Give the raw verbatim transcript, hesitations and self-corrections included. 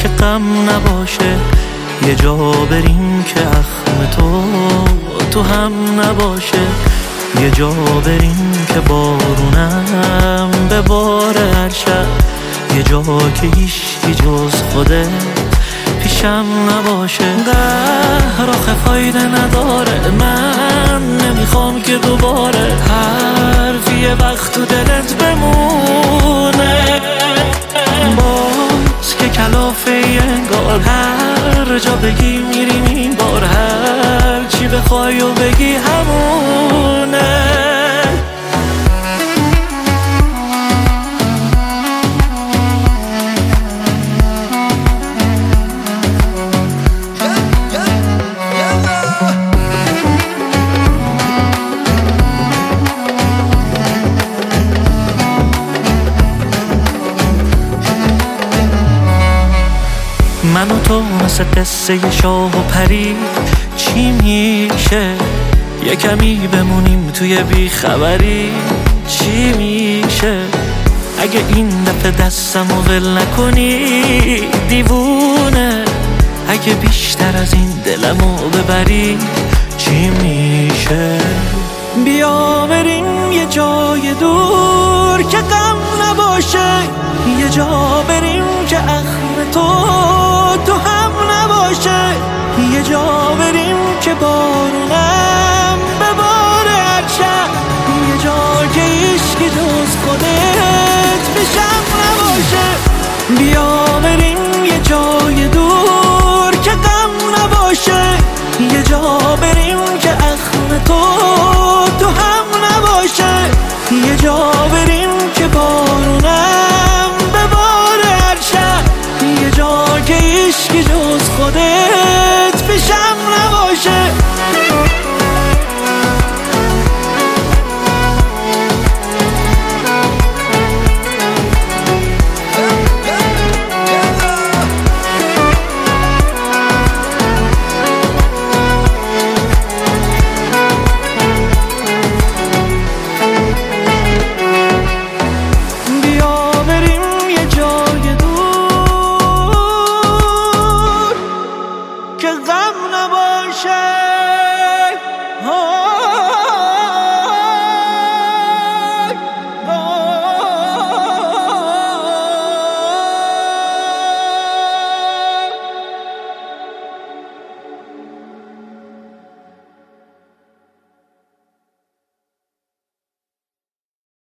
که غم نباشه، یه جا بریم که اخم تو تو هم نباشه، یه جا بریم که بارونم به بار هر شب، یه جا که هیچی جز خودت پیشم نباشه. قهر آخه فایده نداره، من نمیخوام که دوباره حرفی یه وقت تو دلت بمونه، باز که کلافه انگار هر جا بگی میریم این بار، هر چی بخوای و بگی همونه. من و تو مثل قصه شاه و پری چی میشه، یه کمی بمونیم توی بیخبری چی میشه، اگه این دفعه دستم و ول نکنی دیوونه، اگه بیشتر از این دلمو ببری چی میشه. بیا بریم یه جای دور که غم نباشه، یه جا بریم که اخم تو تو هم نباشه، یه جا بریم که بارونم به بار هر شب، یه جا که هیچکی جز خودت پیشم نباشه. بیا بریم